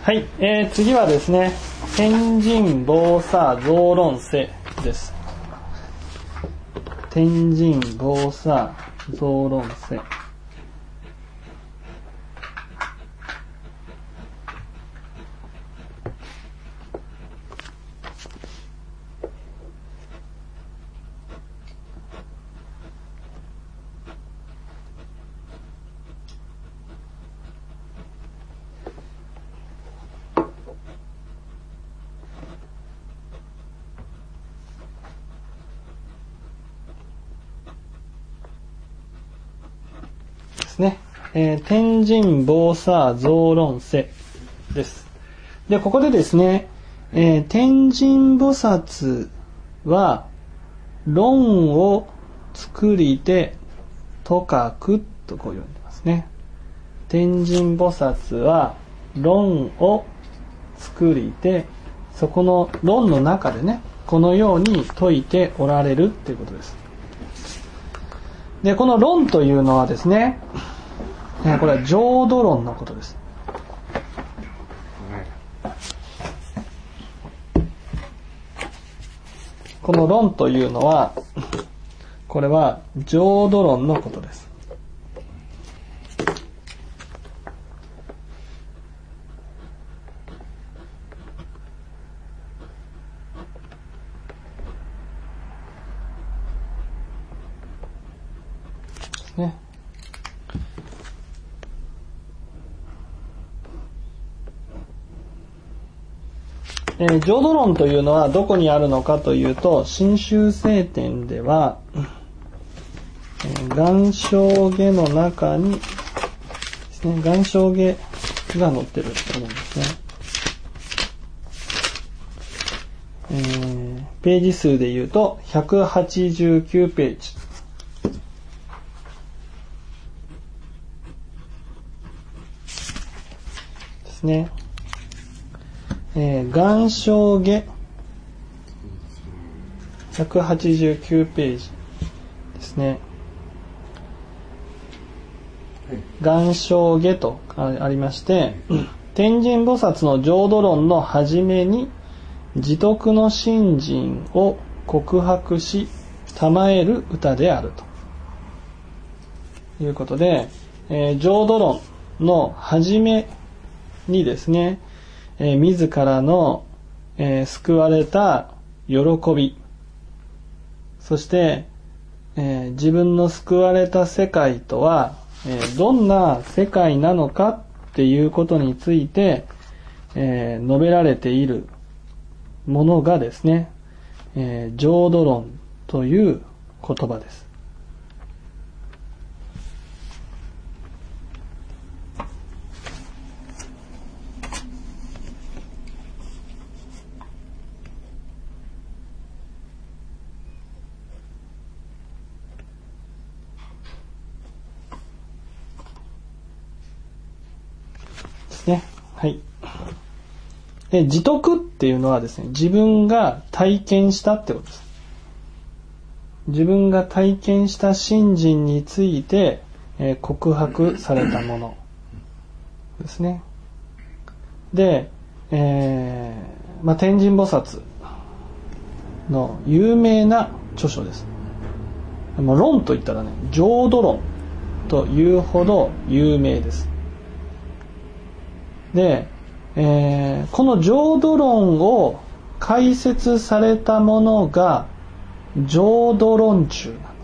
はい、次はですね、天神菩薩増論世です。天神菩薩増論世。ね、天神菩薩増論世です。で、ここでですね、天神菩薩は論を作りてとかくとこう読んでますね。天神菩薩は論を作りて、そこの論の中でね、このように説いておられるっていうことです。で、この論というのはですね、これは浄土論のことです。この論というのは、これは浄土論のことです。ですね。浄土論というのはどこにあるのかというと、真宗聖典では願書下の中にですね、願書下が載ってると思うんですね。ページ数でいうと189ページですね。願書下189ページですね。願書下とありまして、天神菩薩の浄土論の初めに自徳の信心を告白し賜える歌であるということで、浄土論の初めにですね、自らの、救われた喜び、そして、自分の救われた世界とは、どんな世界なのかっていうことについて、述べられているものがですね、浄土論という言葉です。ね、はい。で、自徳っていうのはですね、自分が体験したってことです。自分が体験した信心について、告白されたものですね。で、天神菩薩の有名な著書です。もう論といったらね、浄土論というほど有名です。で、この浄土論を解説されたものが浄土論中なんです。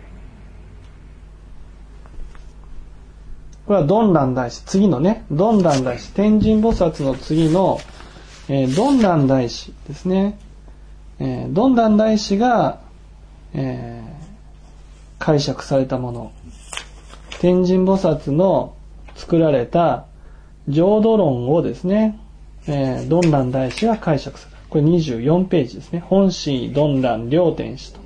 これは曇鸞大師、次のね、曇鸞大師、天神菩薩の次の、曇鸞大師ですね。曇鸞大師が、解釈されたもの、天神菩薩の作られた浄土論をですね、曇鸞大師が解釈する。これ24ページですね。本師曇鸞両天師と。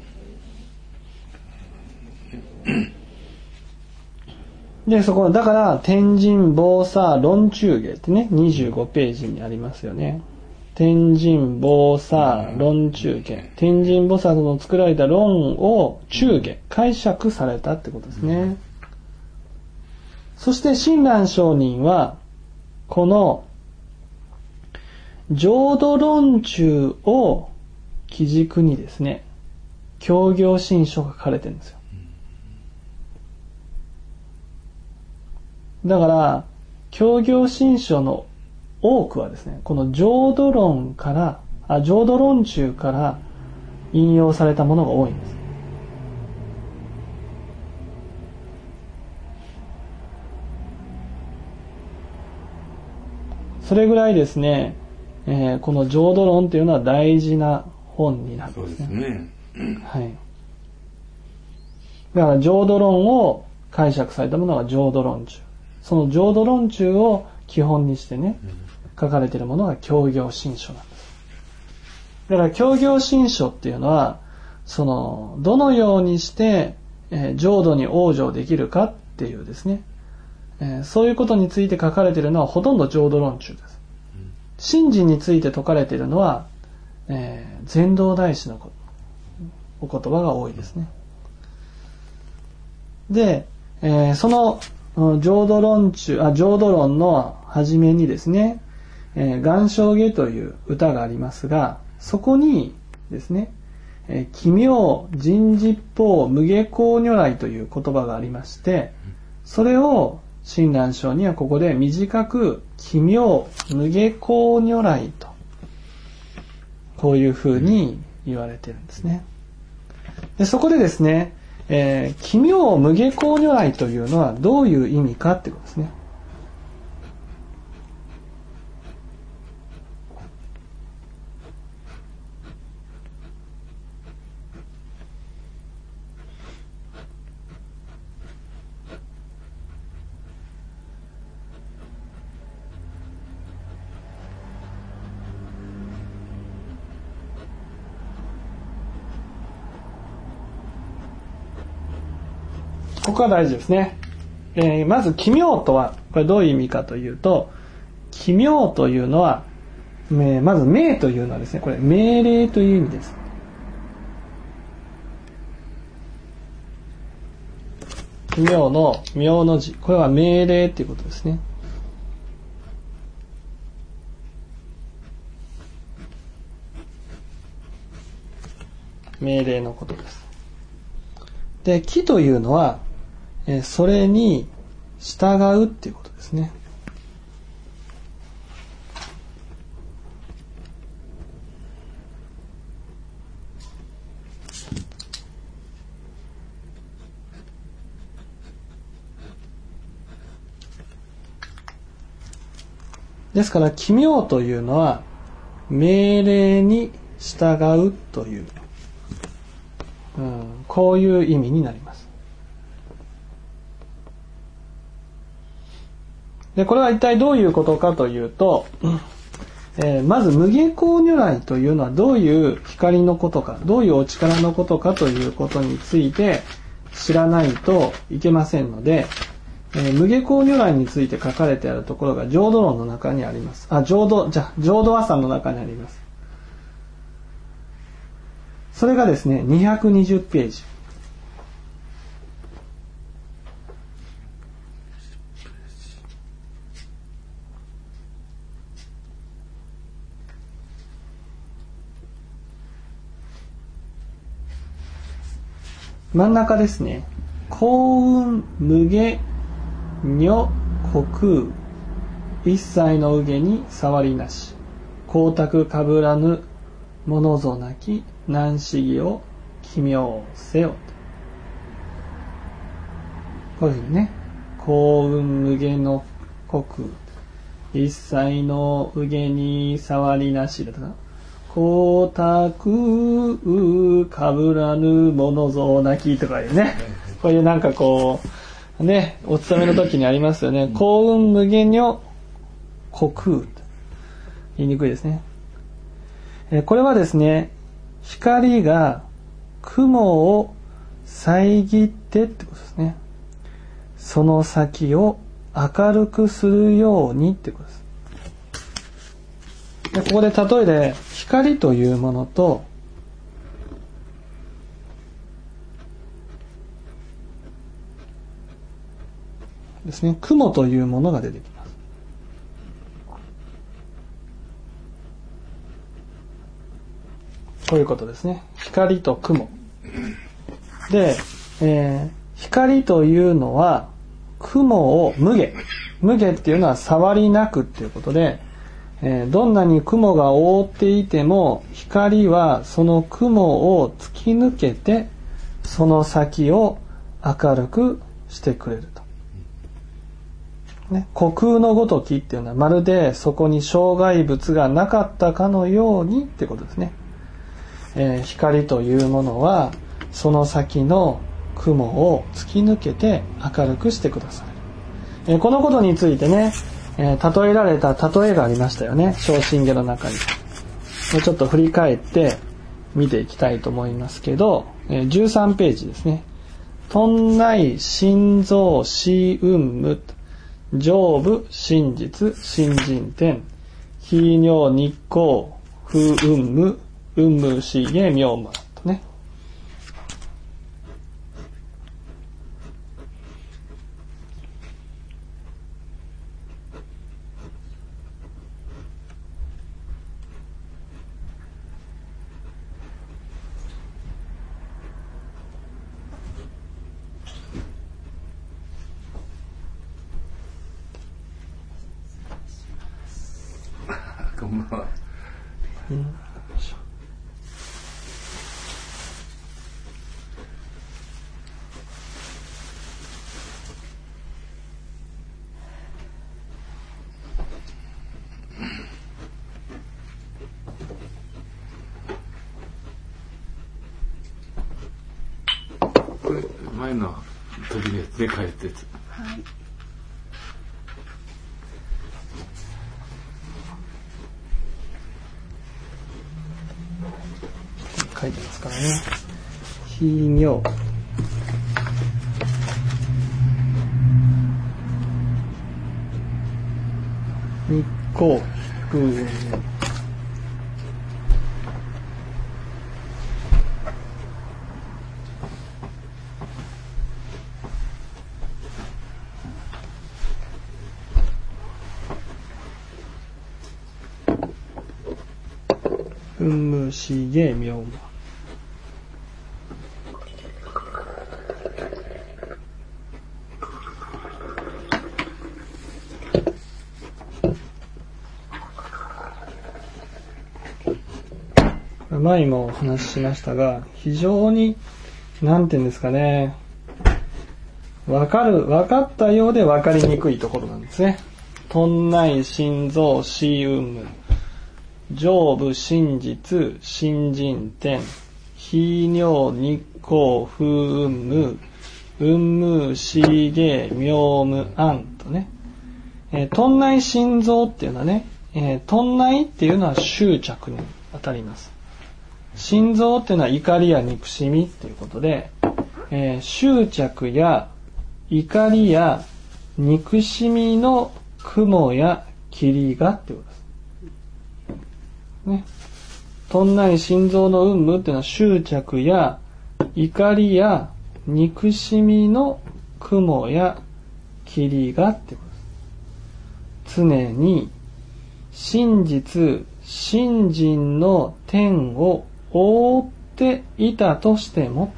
で、そこだから天神菩薩論中下ってね、25ページにありますよね。天神菩薩論中下、天神菩薩の作られた論を中下解釈されたってことですね。そして親鸞上人はこの浄土論中を基軸にですね、教行信書が書かれてるんですよ。だから教行信書の多くはですね、この浄土論から浄土論中から引用されたものが多いんです。それぐらいですね、この浄土論というのは大事な本になるんですね。 そうですね。 はい。だから浄土論を解釈されたものが浄土論中。その浄土論中を基本にしてね、書かれているものが教行信書なんです。だから教行信書っていうのは、どのようにして、浄土に往生できるかっていうですね、そういうことについて書かれているのはほとんど浄土論中です。信心について説かれているのは、禅道大師のお言葉が多いですね。で、その浄土論の初めにですね、願生下という歌がありますが、そこにですね、奇妙人実法無下校如来という言葉がありまして、それを親鸞聖にはここで短く奇妙無下校如来とこういうふうに言われているんですね。でそこでですね、奇妙無下校如来というのはどういう意味かってことですね。ここが大事ですね。まず奇妙とはこれどういう意味かというと、奇妙というのは、まず命というのはですね、これ命令という意味です。奇妙の妙の字、これは命令ということですね。命令のことです。で、奇というのはそれに従うっていうことですね。ですから奇妙というのは命令に従うという、こういう意味になります。でこれは一体どういうことかというと、まず無下校如来というのはどういう光のことか、どういうお力のことかということについて知らないといけませんので、無下校如来について書かれてあるところが浄土論の中にあります。浄土阿三の中にあります。それがですね、220ページ。真ん中ですね。幸運無下如虚空一切の右下に触りなし光沢かぶらぬものぞなき難思議を奇妙せよ。こういうふうにね、幸運無下の虚空一切の右下に触りなしだとか、光沢かぶらぬものぞなきとかいうね、こういうなんかこうね、お勤めの時にありますよね。幸運無下如虚空、言いにくいですね。これはですね、光が雲を遮ってってことですね。その先を明るくするようにってことです。でここで例えで光というものとですね、雲というものが出てきます。 こういうことですね。光と雲で、光というのは雲を無下っていうのは触りなくっていうことで、どんなに雲が覆っていても光はその雲を突き抜けてその先を明るくしてくれると、ね、虚空のごときっていうのはまるでそこに障害物がなかったかのようにってことですね。光というものはその先の雲を突き抜けて明るくしてくださる。このことについてね、例えられた例えがありましたよね。小心下の中に。ちょっと振り返って見ていきたいと思いますけど、13ページですね。頓内心臓死運無上部真実心人天非尿日光風運無運無死下妙無とね。 こんばんは。これ前の時のやつで書いたやつ。 はい。 書いてますからね。非尿日光風運運無死下妙無。前もお話ししましたが、非常になんていうんですかね、分かったようで分かりにくいところなんですね。頓内心臓死運無上部真実心人天非尿日光風運無運無死下妙無安とね。頓内心臓っていうのはね、頓内っていうのは執着にあたります。心臓っていうのは怒りや憎しみっていうことで、執着や怒りや憎しみの雲や霧がってことです。ね。頓内心臓の運無っていうのは執着や怒りや憎しみの雲や霧がってことです。常に真実信心の天を覆っていたとしても、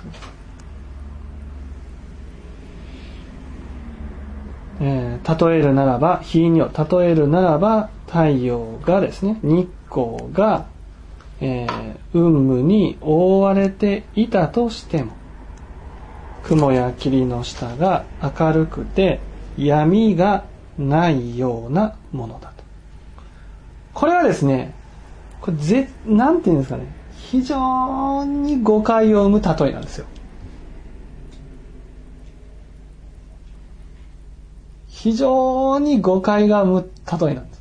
例えるならば日に例えるならば太陽がですね、日光が、雲霧に覆われていたとしても雲や霧の下が明るくて闇がないようなものだと。これはですね、これなんていうんですかね、非常に誤解を生む例えなんですよ。非常に誤解が生む例えなんです。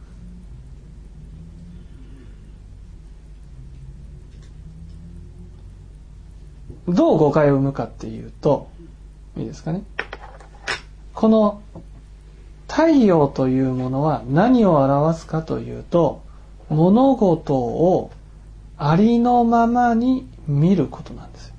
どう誤解を生むかっていうと、いいですかね。この太陽というものは何を表すかというと、物事をありのままに見ることなんですよ。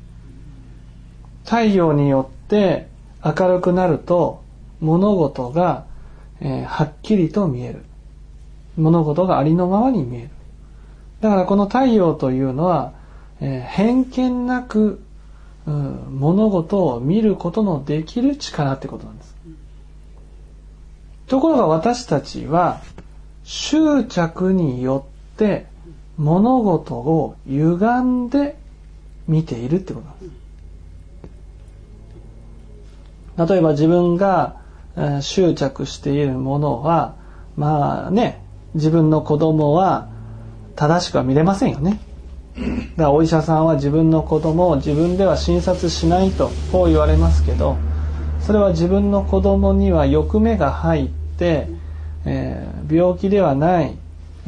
太陽によって明るくなると物事が、はっきりと見える。物事がありのままに見える。 だからこの太陽というのは、偏見なく、物事を見ることのできる力ってことなんです。ところが私たちは執着によって物事を歪んで見ているってことなんです。例えば自分が執着しているものは、まあね、自分の子供は正しくは見れませんよね。だからお医者さんは自分の子供を自分では診察しないとこう言われますけど、それは自分の子供には欲目が入って、病気ではない、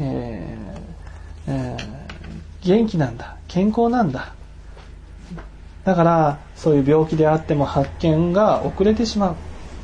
元気なんだ、健康なんだ。だからそういう病気であっても発見が遅れてしまう。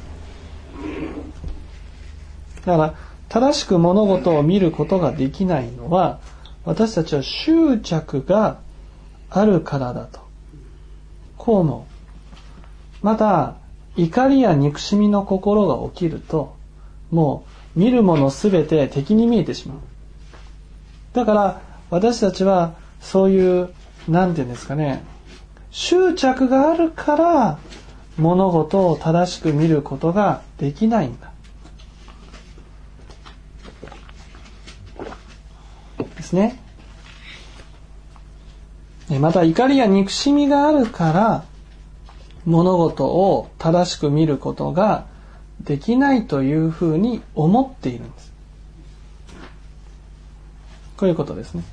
だから正しく物事を見ることができないのは、私たちは執着があるからだと、こう思う。また怒りや憎しみの心が起きると、もう見るものすべて敵に見えてしまう。だから私たちはそういう、なんていうんですかね、執着があるから物事を正しく見ることができないんだですね。また怒りや憎しみがあるから物事を正しく見ることができないというふうに思っているんです。こういうことですね。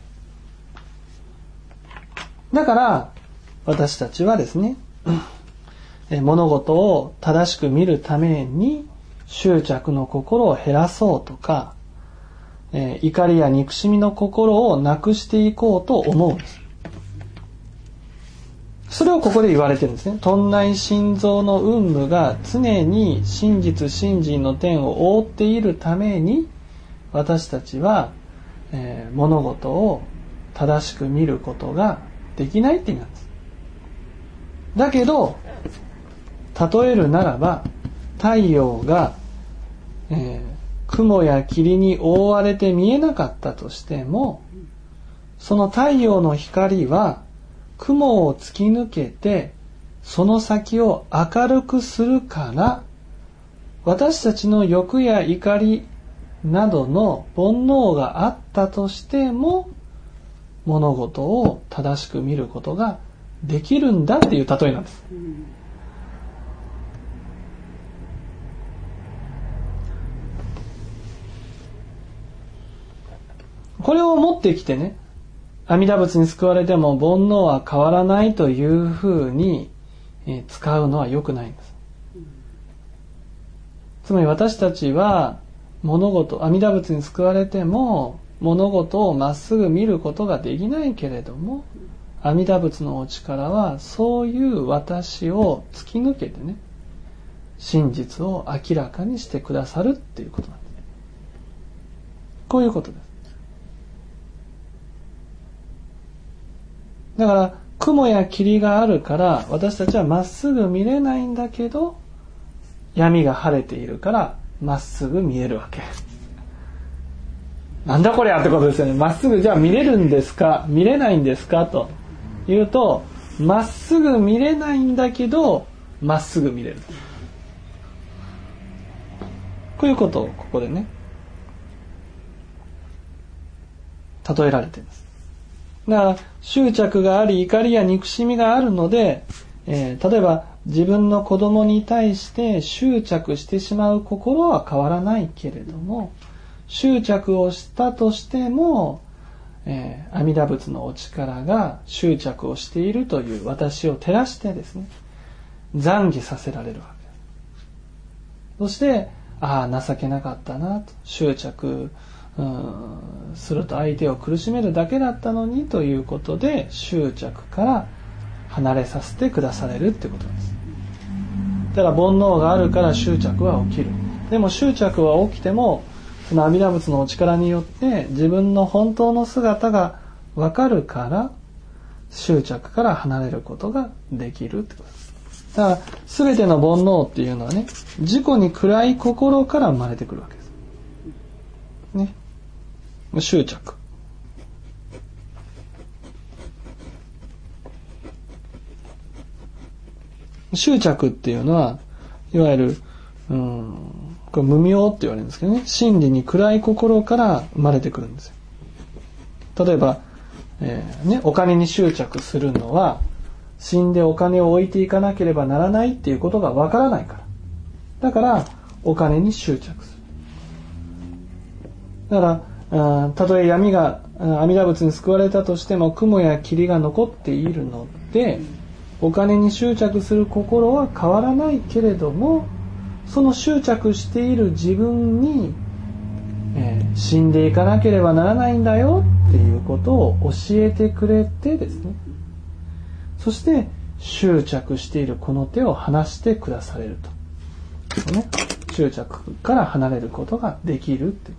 だから私たちはですね、物事を正しく見るために執着の心を減らそうとか、怒りや憎しみの心をなくしていこうと思うんです。それをここで言われてるんですね。頓内心臓の雲霧が常に真実真人の天を覆っているために、私たちは、物事を正しく見ることができないって意味なんです。だけど例えるならば、太陽が、雲や霧に覆われて見えなかったとしても、その太陽の光は雲を突き抜けてその先を明るくするから、私たちの欲や怒りなどの煩悩があったとしても物事を正しく見ることができるんだっていう例えなんです。これを持ってきてね、阿弥陀仏に救われても煩悩は変わらないというふうに使うのは良くないんです。つまり私たちは物事、阿弥陀仏に救われても物事をまっすぐ見ることができないけれども、阿弥陀仏のお力はそういう私を突き抜けてね、真実を明らかにしてくださるっていうことなんです。こういうことです。だから雲や霧があるから私たちはまっすぐ見れないんだけど、闇が晴れているからまっすぐ見えるわけ。なんだこりゃってことですよね。まっすぐじゃあ見れるんですか、見れないんですかというと、まっすぐ見れないんだけどまっすぐ見れる。こういうことをここでね例えられています。だから執着があり怒りや憎しみがあるので、例えば自分の子供に対して執着してしまう心は変わらないけれども、執着をしたとしても、阿弥陀仏のお力が執着をしているという私を照らしてですね、懺悔させられるわけです。そして情けなかったなと、執着すると相手を苦しめるだけだったのにということで執着から離れさせてくだされるってことです。だから煩悩があるから執着は起きる。でも執着は起きてもその阿弥陀仏のお力によって自分の本当の姿が分かるから執着から離れることができるってことです。だから全ての煩悩っていうのはね、自己に暗い心から生まれてくるわけですね。執着。 執着っていうのは、いわゆる、これ無明って言われるんですけどね、真理に暗い心から生まれてくるんですよ。例えば、お金に執着するのは、死んでお金を置いていかなければならないっていうことがわからないから。だから、お金に執着する。だから、たとえ闇が阿弥陀仏に救われたとしても、雲や霧が残っているので、お金に執着する心は変わらないけれども、その執着している自分に、死んでいかなければならないんだよっていうことを教えてくれてですね、そして執着しているこの手を離してくだされると、ね、執着から離れることができるっていう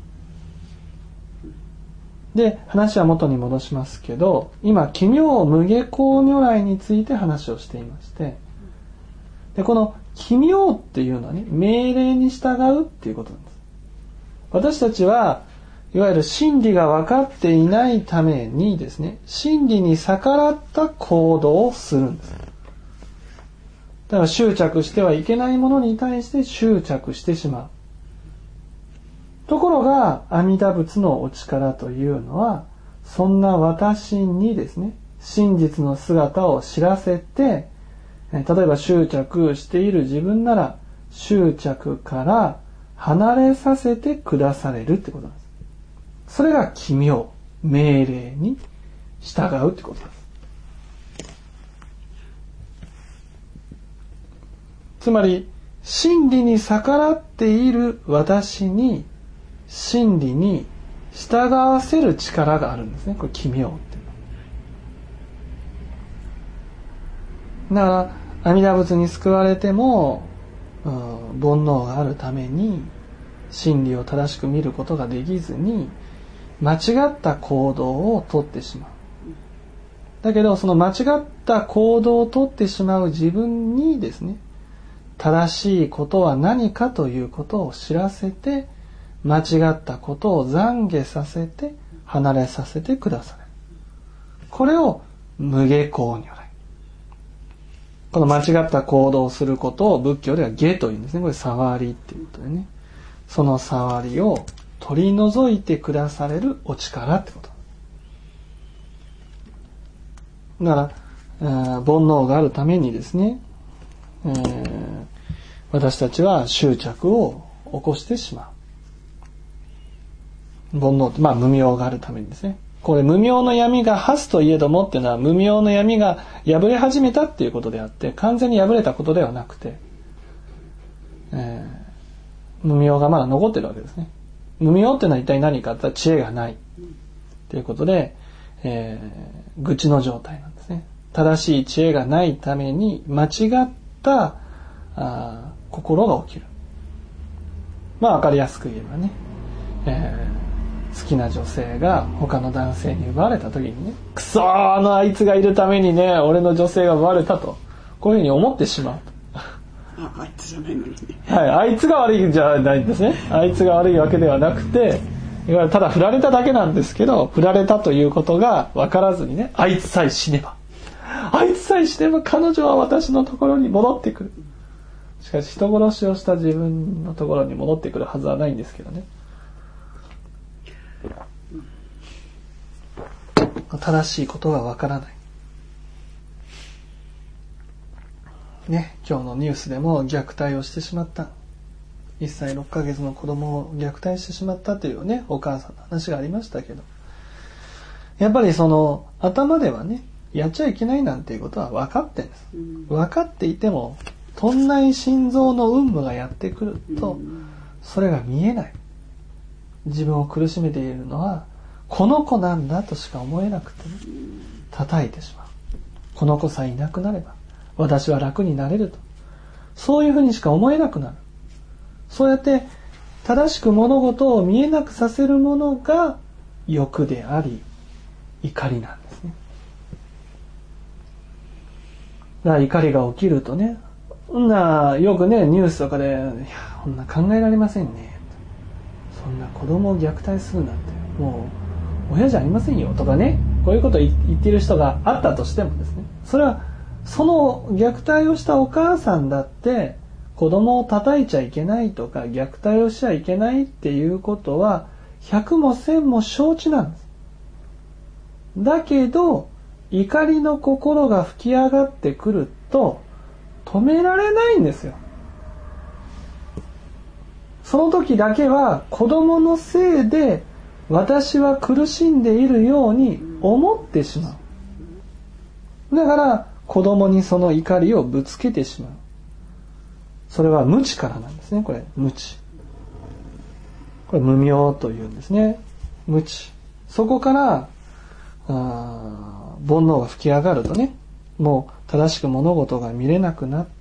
で、話は元に戻しますけど、今奇妙無下校如来について話をしていまして、でこの奇妙っていうのはね、命令に従うっていうことなんです。私たちはいわゆる真理が分かっていないためにですね、真理に逆らった行動をするんです。だから執着してはいけないものに対して執着してしまう。ところが阿弥陀仏のお力というのは、そんな私にですね、真実の姿を知らせて、例えば執着している自分なら執着から離れさせてくだされるってことなんです。それが奇妙、命令に従うってことなんです。つまり真理に逆らっている私に真理に従わせる力があるんですね。これ奇妙っていうのは。だから阿弥陀仏に救われても、煩悩があるために真理を正しく見ることができずに間違った行動をとってしまう。だけどその間違った行動をとってしまう自分にですね、正しいことは何かということを知らせて、間違ったことを懺悔させて離れさせてくださる。これを無下校如来。この間違った行動をすることを仏教では下というんですね。これ触りっていうことでね。その触りを取り除いてくだされるお力ってこと。だから煩悩があるためにですね、私たちは執着を起こしてしまう。煩悩って無明があるためにですね。これ無明の闇が発すといえどもっていうのは、無明の闇が破れ始めたっていうことであって、完全に破れたことではなくて、無明がまだ残ってるわけですね。無明っていうのは一体何かって言ったら知恵がないということで、愚痴の状態なんですね。正しい知恵がないために間違った心が起きる。わかりやすく言えばね、好きな女性が他の男性に奪われた時にね、くそーあいつがいるためにね、俺の女性が奪われたと、こういうふうに思ってしまうと。 あいつじゃないのにね。 はい、あいつが悪いんじゃないんですね。あいつが悪いわけではなくて、いわゆるただ振られただけなんですけど、振られたということが分からずにね、あいつさえ死ねば、あいつさえ死ねば彼女は私のところに戻ってくる。しかし人殺しをした自分のところに戻ってくるはずはないんですけどね。正しいことがわからないね。今日のニュースでも虐待をしてしまった、1歳6ヶ月の子供を虐待してしまったというね、お母さんの話がありましたけど、やっぱりその頭ではね、やっちゃいけないなんていうことは分かってるんです。分かっていても、とんない心臓の雲霧がやってくると、それが見えない。自分を苦しめているのはこの子なんだとしか思えなくて、ね、叩いてしまう。この子さえいなくなれば私は楽になれると、そういうふうにしか思えなくなる。そうやって正しく物事を見えなくさせるものが欲であり怒りなんですね。だから怒りが起きるとね、よくねニュースとかで、いやこんな考えられませんね、そんな子供を虐待するなんてもう親じゃありませんよとかね、こういうことを言っている人があったとしてもですね、それはその虐待をしたお母さんだって子供を叩いちゃいけないとか虐待をしちゃいけないっていうことは百も千も承知なんです。だけど怒りの心が吹き上がってくると止められないんですよ。その時だけは子供のせいで私は苦しんでいるように思ってしまう。だから子供にその怒りをぶつけてしまう。それは無知からなんですね。これ無知。これ無明というんですね。無知。そこから煩悩が吹き上がるとね、もう正しく物事が見れなくなって、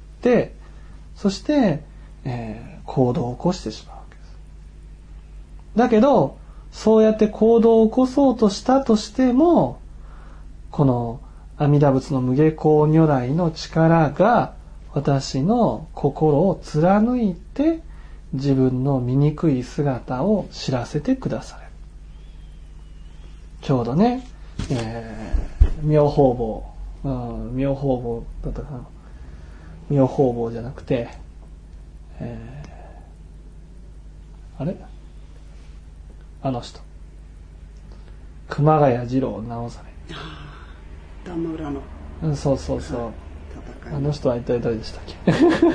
そして、行動を起こしてしまうわけです。だけどそうやって行動を起こそうとしたとしても、この阿弥陀仏の無下校如来の力が私の心を貫いて自分の醜い姿を知らせてくだされる。ちょうどね、妙法坊、妙法坊だったかな、妙法坊じゃなくて、あれあの人熊谷次郎直実、 田村の、 そうそうそう、 戦いあの人は一体誰でしたっけ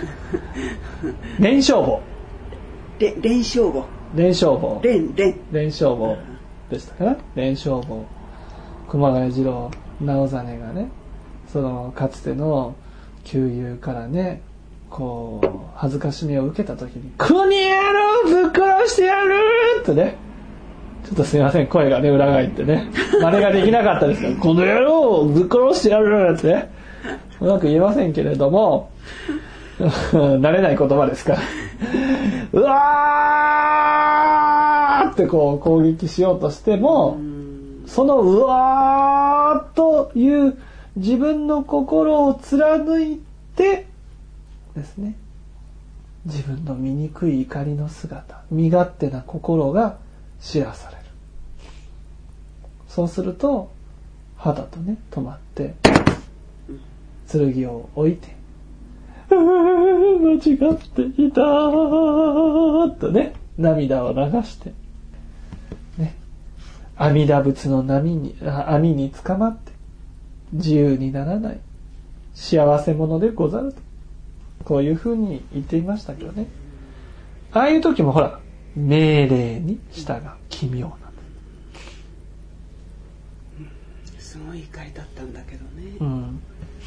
蓮生坊、 連勝坊、 蓮生坊、 連生坊でしたかな。蓮生坊、熊谷次郎直実がね、そのかつての旧友からね、こう恥ずかしみを受けた時に「この野郎ぶっ殺してやる!」ってね、ちょっとすいません、声がね裏返ってね真似ができなかったですから「この野郎ぶっ殺してやる!」ってね、うまく言えませんけれども慣れない言葉ですからうわーってこう攻撃しようとしても、そのうわーという自分の心を貫いてですね、自分の醜い怒りの姿、身勝手な心が知らされる。そうすると肌とね止まって剣を置いて間違っていたとね涙を流してね、阿弥陀仏の網に捕まって自由にならない幸せ者でござると、こういうふうに言っていましたけどね。ああいう時もほら命令に従う奇妙なんです。 すごい怒りだったんだけどね。 うん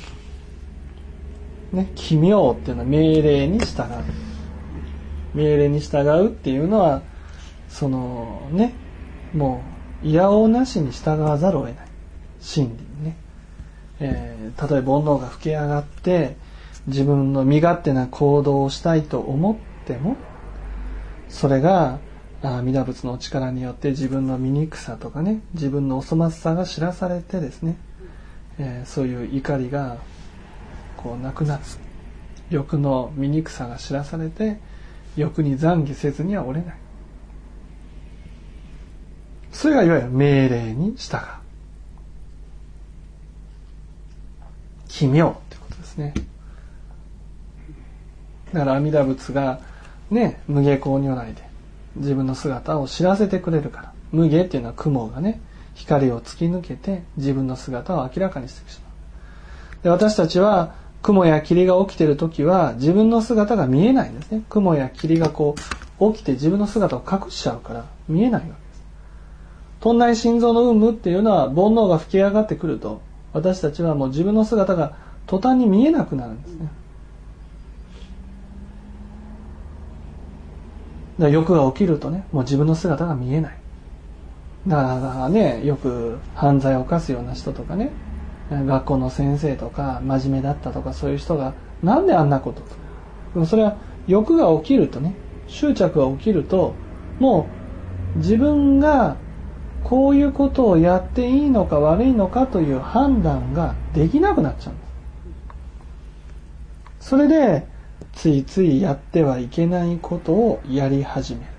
ね、奇妙っていうのは命令に従う。命令に従うっていうのはそのね、もういやおうなしに従わざるを得ない真理にね、例えば煩悩が吹き上がって自分の身勝手な行動をしたいと思っても、それが阿弥陀仏の力によって自分の醜さとかね、自分のお粗末さが知らされてですね、そういう怒りがこうなくなる、欲の醜さが知らされて欲に懺悔せずにはおれない。それがいわゆる命令に従う奇妙ってことですね。だから阿弥陀仏がね、無下校如来で自分の姿を知らせてくれるから。無下っていうのは雲がね、光を突き抜けて自分の姿を明らかにしてしまう。で、私たちは雲や霧が起きている時は自分の姿が見えないんですね。雲や霧がこう起きて自分の姿を隠しちゃうから見えないわけです。頓内心臓の有無っていうのは煩悩が吹き上がってくると、私たちはもう自分の姿が途端に見えなくなるんですね。だから欲が起きるとね、もう自分の姿が見えない。だからね、よく犯罪を犯すような人とかね、学校の先生とか真面目だったとかそういう人がなんであんなことと。でもそれは欲が起きるとね、執着が起きると、もう自分がこういうことをやっていいのか悪いのかという判断ができなくなっちゃうんです。それでついついやってはいけないことをやり始める。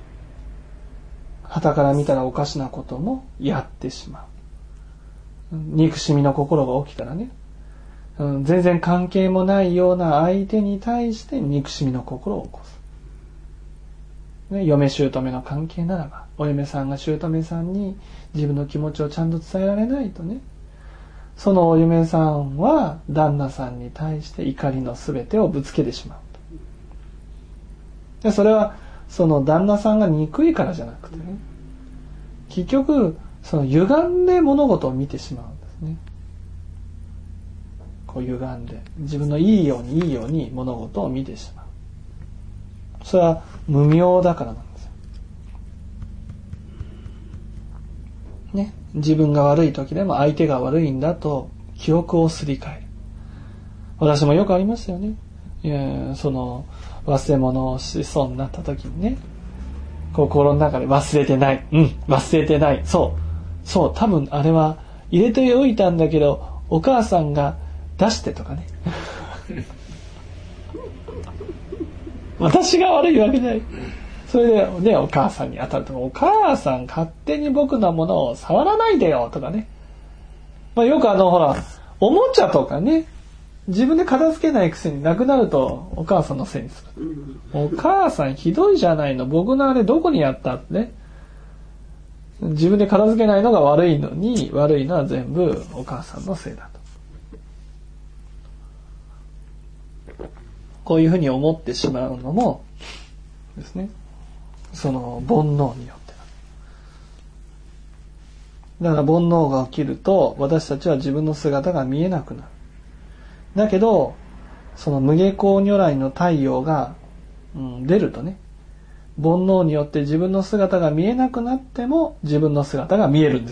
傍から見たらおかしなこともやってしまう。憎しみの心が起きたらね、 全然関係もないような相手に対して憎しみの心を起こす、ね、嫁姑の関係ならばお嫁さんが姑さんに自分の気持ちをちゃんと伝えられないとね、そのお嫁さんは旦那さんに対して怒りのすべてをぶつけてしまうと。でそれはその旦那さんが憎いからじゃなくてね、結局その歪んで物事を見てしまうんですね。こう歪んで自分のいいように物事を見てしまう。それは無明だからなんですよ。ね、自分が悪い時でも相手が悪いんだと記憶をすり替える。私もよくありましたよね。その忘れ物をしそうになった時にね、心の中で忘れてない、忘れてない、そう多分あれは入れておいたんだけどお母さんが出してとかね私が悪いわけない。それでね、お母さんに当たるとか、お母さん勝手に僕のものを触らないでよとかね、よくほらおもちゃとかね、自分で片付けないくせになくなるとお母さんのせいにする、お母さんひどいじゃないの、僕のあれどこにやったってね、自分で片付けないのが悪いのに、悪いのは全部お母さんのせいだと、こういうふうに思ってしまうのもですね、その煩悩によってだから煩悩が起きると私たちは自分の姿が見えなくなる。だけどその無下校如来の太陽が、出るとね、煩悩によって自分の姿が見えなくなっても自分の姿が見えるんです。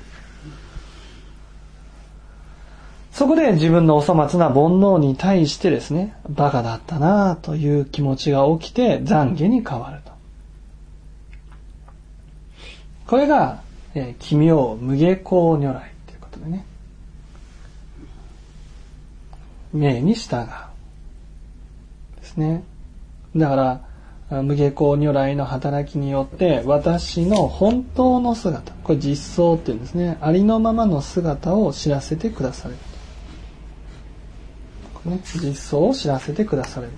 そこで自分のお粗末な煩悩に対してですね、バカだったなという気持ちが起きて懺悔に変わると。これが、奇妙無下校如来ということでね、命に従うですね。だから無下校如来の働きによって私の本当の姿、これ実相っていうんですね、ありのままの姿を知らせてくだされる、実相を知らせてくだされる。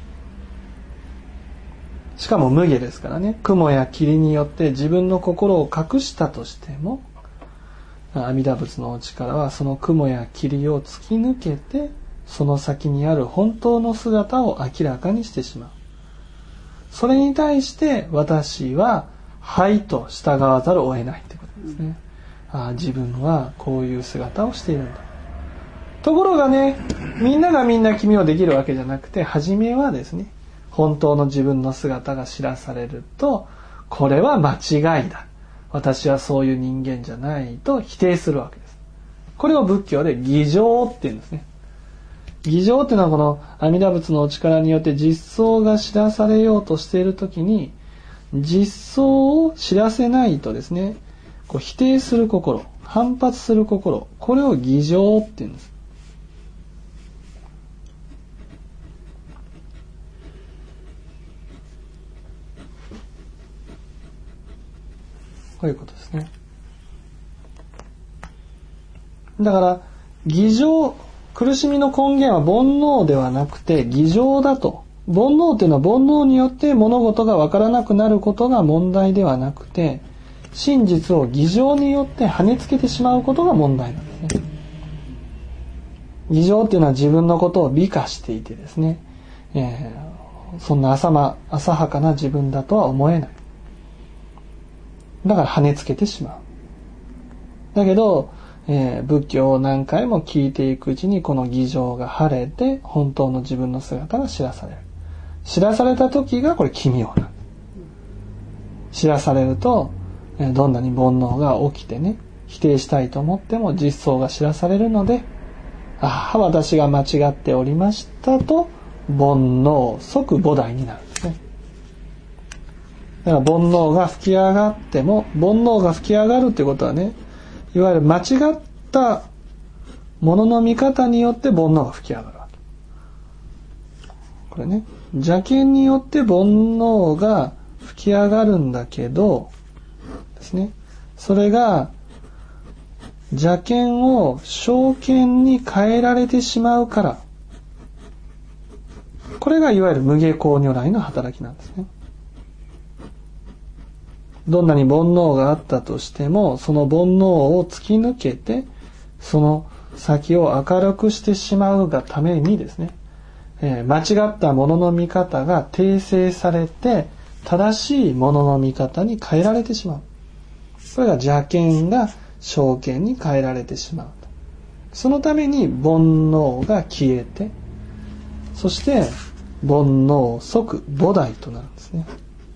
しかも無下ですからね、雲や霧によって自分の心を隠したとしても、阿弥陀仏のお力はその雲や霧を突き抜けてその先にある本当の姿を明らかにしてしまう。それに対して私ははいと従わざるを得ないということですね。自分はこういう姿をしているんだ。ところがね、みんながみんな奇妙できるわけじゃなくて、初めはですね、本当の自分の姿が知らされると、これは間違いだ、私はそういう人間じゃないと否定するわけです。これを仏教で偽情って言うんですね。偽情っていうのはこの阿弥陀仏のお力によって実相が知らされようとしているときに、実相を知らせないとですね、こう否定する心、反発する心、これを偽情って言うんです。こういうことですね。だから偽情、苦しみの根源は煩悩ではなくて偽情だと。煩悩というのは煩悩によって物事が分からなくなることが問題ではなくて、真実を偽情によって跳ねつけてしまうことが問題なんですね。偽情っていうのは自分のことを美化していてですね、そんな浅はかな自分だとは思えない。だから跳ねつけてしまう。だけど、仏教を何回も聞いていくうちにこの偽情が晴れて本当の自分の姿が知らされる。知らされた時がこれ奇妙なんです。知らされると、どんなに煩悩が起きてね、否定したいと思っても実相が知らされるので、私が間違っておりましたと煩悩即菩提になるんですね。だから煩悩が吹き上がっても、煩悩が吹き上がるということはね、いわゆる間違ったものの見方によって煩悩が吹き上がるわけ。これね、邪見によって煩悩が吹き上がるんだけどですね、それが邪見を正見に変えられてしまうから、これがいわゆる無下校如来の働きなんですね。どんなに煩悩があったとしても、その煩悩を突き抜けてその先を明るくしてしまうがためにですね、間違ったものの見方が訂正されて正しいものの見方に変えられてしまう。これが邪見が正見に変えられてしまう。そのために煩悩が消えて、そして煩悩即菩提となるんですね。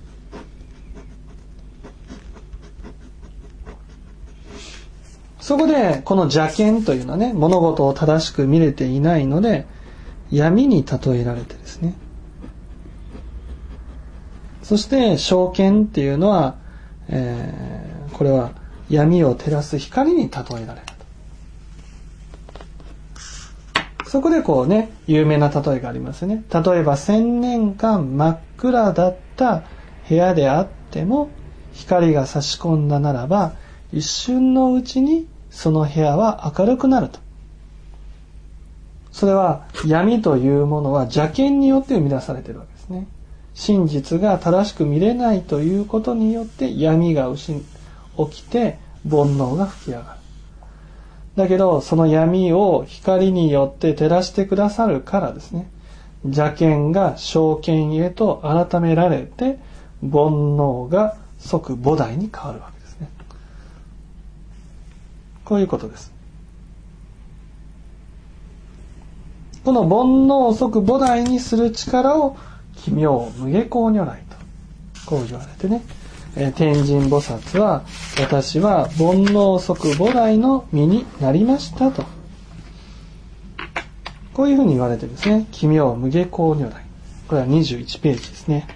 そこでこの邪見というのはね、物事を正しく見れていないので闇に例えられてですね、そして正見っていうのは、これは闇を照らす光に例えられると。そこでこうね、有名な例えがありますね。例えば1000年間真っ暗だった部屋であっても光が差し込んだならば一瞬のうちにその部屋は明るくなると。それは闇というものは邪見によって生み出されているわけですね。真実が正しく見れないということによって闇が起きて煩悩が吹き上がる。だけどその闇を光によって照らしてくださるからですね、邪見が正見へと改められて煩悩が即菩提に変わるわけですね。こういうことです。この煩悩を即菩提にする力を奇妙無下校如来とこう言われてね、天神菩薩は私は煩悩即菩提の身になりましたと、こういうふうに言われてですね、奇妙無下校如来、これは21ページですね。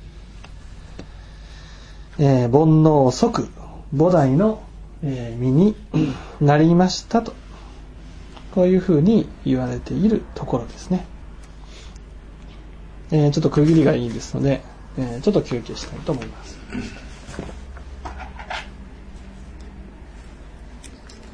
煩悩即菩提の身になりましたと、こういうふうに言われているところですね。ちょっと区切りがいいですので、ちょっと休憩したいと思います。